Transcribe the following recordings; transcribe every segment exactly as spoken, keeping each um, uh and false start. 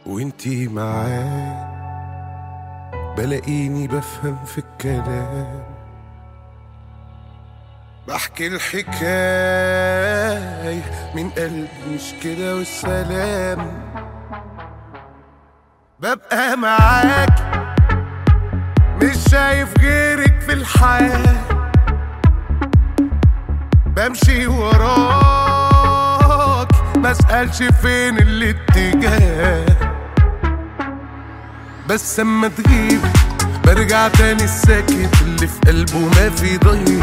وانتي معايا بلاقيني بفهم في الكلام، بحكي الحكاية من قلبي مش كده والسلام. ببقى معاك مش شايف غيرك في الحياة، بمشي وراك مسألش فين الاتجاه، بس اما تغيب برجع تاني الساكت اللي في قلبه ما في ضيق،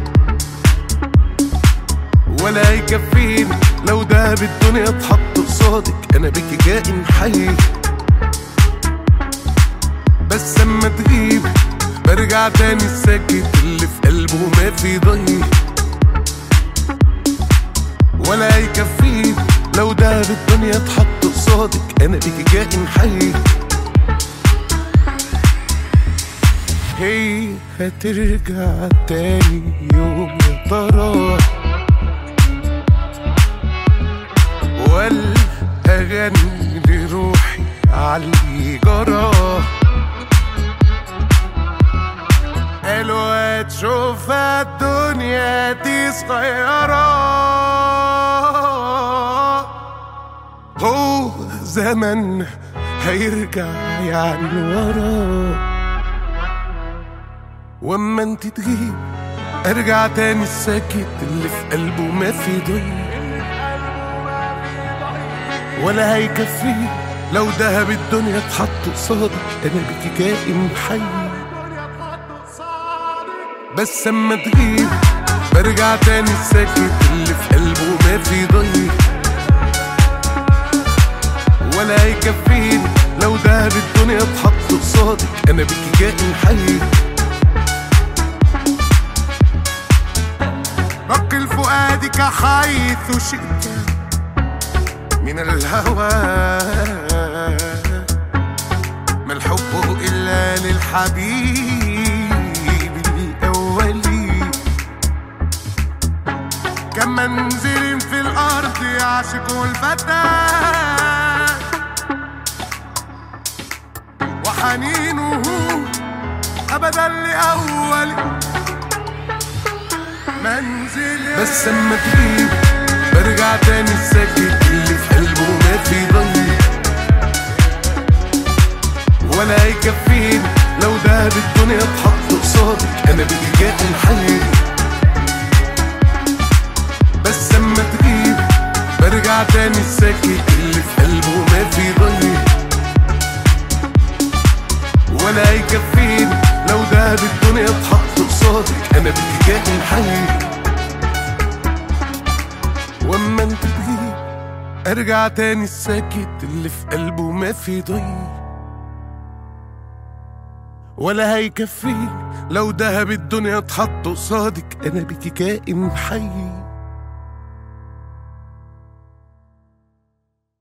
ولا يكفيني لو دهب الدنيا اتحط قصادك انا بيكي كائن حي، بس اما تغيب برجع تاني الساكت اللي في قلبه ما في ضيق، ولا يكفيني لو دهب الدنيا اتحط قصادك انا بيكي كائن حي. هي هترجع تاني يوم يا ترى، ولا هغني لروحي عاللي جرى؟ قالوا هتشوف الدنيا دي صغيرة، هو زمن هيرجع يعني ورا، واما انت تغيب ارجع تاني الساكت اللي في قلبه ما في ضيق، ولا هيكفيه لو دهب الدنيا اتحط قصادك انا بيكي كائن حي، بس اما تغيب برجع تاني الساكت اللي في قلبه ما في ضيق، ولا هيكفيني لو دهب الدنيا اتحط قصادك انا بيكي كائن حي. نقل فؤادك حيث شئت من الهوى، ما الحب إلا للحبيب الأولي، كم منزل في الأرض يعشق الفتى، وحنينه أبدا لأولي منزل، بس اما تغيب برجع تاني الساكت اللي في قلبه ما في ضيق، ولا يكفيني لو دهب الدنيا اتحط قصادك انا بيكي كائن حي، بس اما تغيب برجع تاني الساكت اللي في قلبه ما في ضيق، ولا يكفيني لو دهب الدنيا اتحط قصادك انا بيكي كائن حي، واما انت تغيب ارجع تاني الساكت اللي في قلبه ما في ضيق، ولا هيكفيني لو دهب الدنيا اتحط قصادك انا بيكي كائن حي.